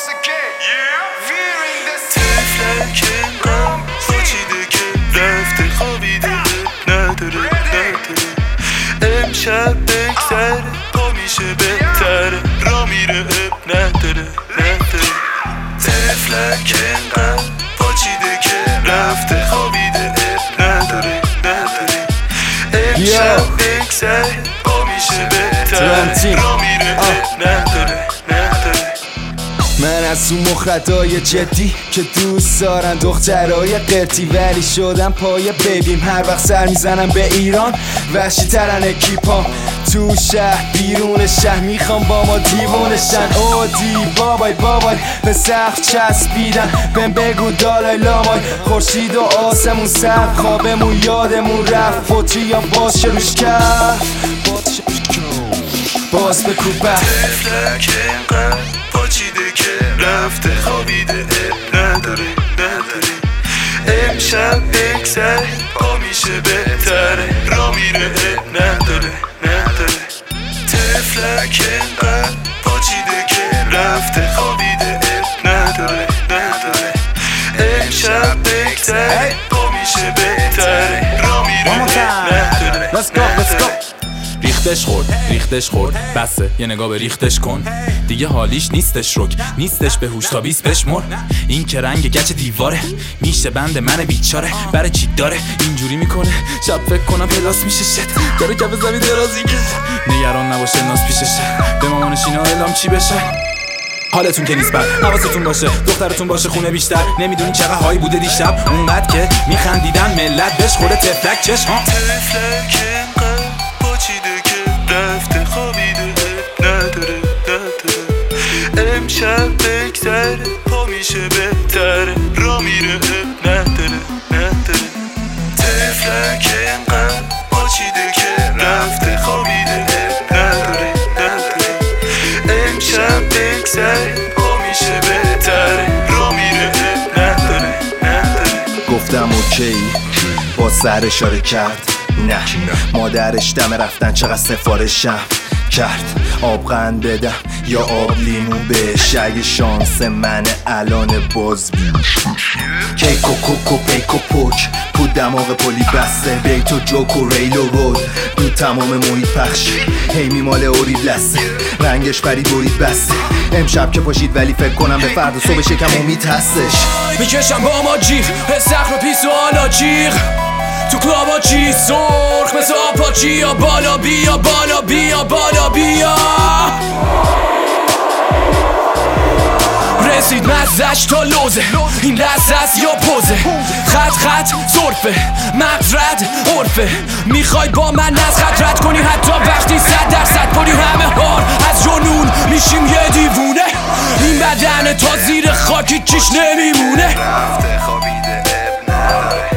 once again. Fearing this تفلک غم پاچیده که رفته خوابیده نداره امشب بگذره پا میشه بهتره را میره نداره تفلک غم پاچیده که رفته خوابیده نداره امشب بگذره پا میشه بهتره را میره نداره من از اون مخدای جدی که دوست دارن دخترای قرتی ولی شدم پای بیبیم هر وقت سر میزنم به ایران وحشی ترن اکیپام تو شهر بیرون شهر میخوام با ما دیوونشن اودی بابای به سقف چسبیدن بهم بگو دالای لامای خورشید و آسمون سر خوابمون یادمون رفت فوتی یا باز روش کرد باز بکوبه تفلک غم پاچیده که رفته خوابیده نداره امشب بگذره پا میشه بهتره را میره نداره تفلک غم پاچیده که رفته خوابیده نداره امشب بگذره پا میشه بهتره را میره نداره ریختش خورد بسه یه نگاه به ریختش کن دیگه حالیش نیستش رک نیستش به هوش تا 20 بشمر این که رنگ گچ دیواره میشه بند من بیچاره برای چی داره اینجوری میکنه شب فکر کنم پلاس میشه شت داره کف زمین درازی کشه نگران نباشه ناز پیششه به مامانش اینا اعلام چی بشه حالتون که نیست بد حواستون باشه دخترتون باشه خونه بیشتر نمیدونی چقدر هایی بوده دیشب اونقدر که میخندیدن ملت بهش خورده تفلک چشم تفلک غم پاچیده که رفته خوابیده نداره امشب بگذره پا میشه بهتره را میره نداره تفلک غم پاچیده که رفته خوابیده نداره امشب بگذره پا میشه بهتره را میره نداره گفتم اوکی با سر اشاره کرد نه مادرش دم رفتن چقدر سفارشم کرد آبغن بدم یا آب لیمو بهش اگه شانس منه الان باز کیک و کوک و پیک و پوک پود دماغ پلی بسته بیت و جوک و ریل و رود دو تمام محیط پخش هی میمال اورید لسته رنگش پرید برید بسته امشب که پاشید ولی فکر کنم به فردا صبح شکم امید هستش میکشم با ما جیغ استخر و پیس و آلا جیغ تو کلابا چی سرخ مثل آپاچی یا بالا بیا رسید مزش تا لوزه این لحظه است یا پوزه خط زرفه مقرد عرفه میخوای با من از خط رد کنی حتی وقتی 100% پلی همه هار از جنون میشیم یه دیوونه این بدن تا زیر خاکی چیش نمیمونه رفته خوابیده اب نداره